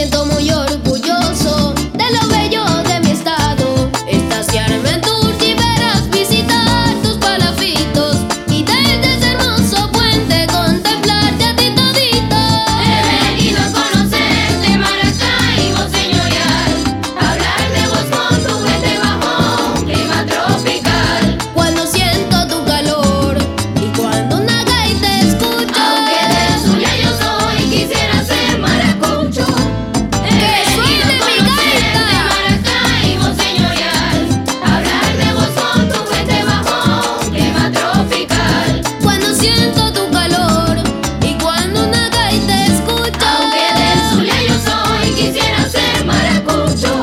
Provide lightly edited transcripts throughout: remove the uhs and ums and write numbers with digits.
siento muy orgulloso de lo bello de mi estado. Estaciarme en tus riberas, visitar tus palafitos y desde ese hermoso puente contemplarte a ti todito. He venido a conocerte, Maracaibo señorial, hablar de vos con tu gente bajo un clima tropical. Cuando siento tu calor y cuando una gaita escucho, Aunque del Zulia yo soy, quisiera ser maracucho. ¡que suene mi gaita! Maracaibo señorial, hablar de vos con tu gente bajo un clima tropical. Cuando siento tu calor y cuando una gaita escucho, Aunque del Zulia yo soy, quisiera ser maracucho.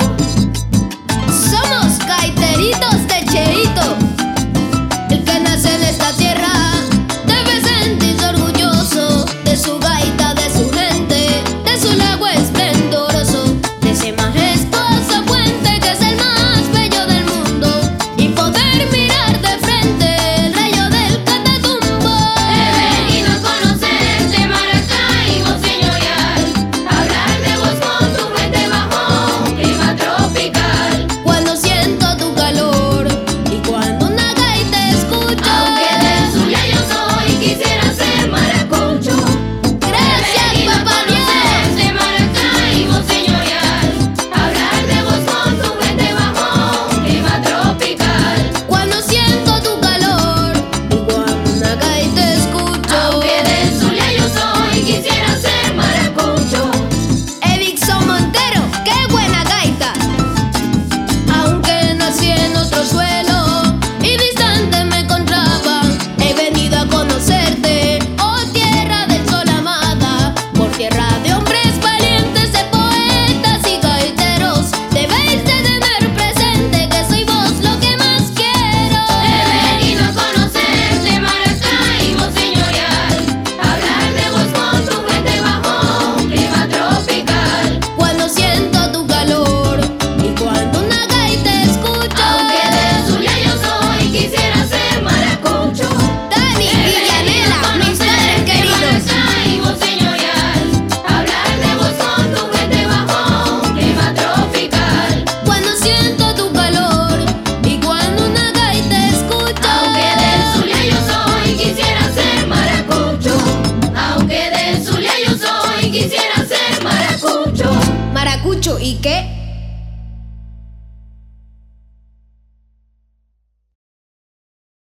somos gaiteritos de Cheito. El que nace en esta tierra debe sentirse orgulloso de su gaita, de su gente, de su lago esplendoroso, de ese majestuoso puente que es el más bello del mundo, y poder mirar de frente el rayo del Catatumbo. He venido a conocerte, Maracaibo señorial, hablar de vos con tu gente bajo un clima tropical. Cuando siento tu calor y cuando una gaita escucho, Aunque del Zulia yo soy, quisiera ser maracucho. gracias papá Dios. De Maracaibo señorial, hablar de vos con tu gente bajo un clima tropical. Cuando siento tu calor y cuando una gaita escucho, Aunque del Zulia yo soy, quisiera ser maracucho. Edixon Montero, qué buena gaita. Aunque nací en otro suelo y distante me encontraba, he venido a conocerte, oh tierra del sol amada, por tierra de hombres valientes, de poetas y gaiteros. Debéis de tener presente que soy vos lo que más quiero. He venido a conocerte, Maracaibo señorial, hablar de vos con tu gente bajo un clima tropical. Cuando siento tu calor y cuando una gaita escucho, Aunque del Zulia yo soy, quisiera ser maracucho. Dani y Yanela, mis padres queridos. Maracaibo señorial, hablar de vos con tu gente bajo un clima tropical. Cuando siento tu calor y cuando una gaita escucho, Aunque del Zulia yo soy, quisiera ser maracucho. Aunque del Zulia yo soy, quisiera ser maracucho. Maracucho, ¿y qué?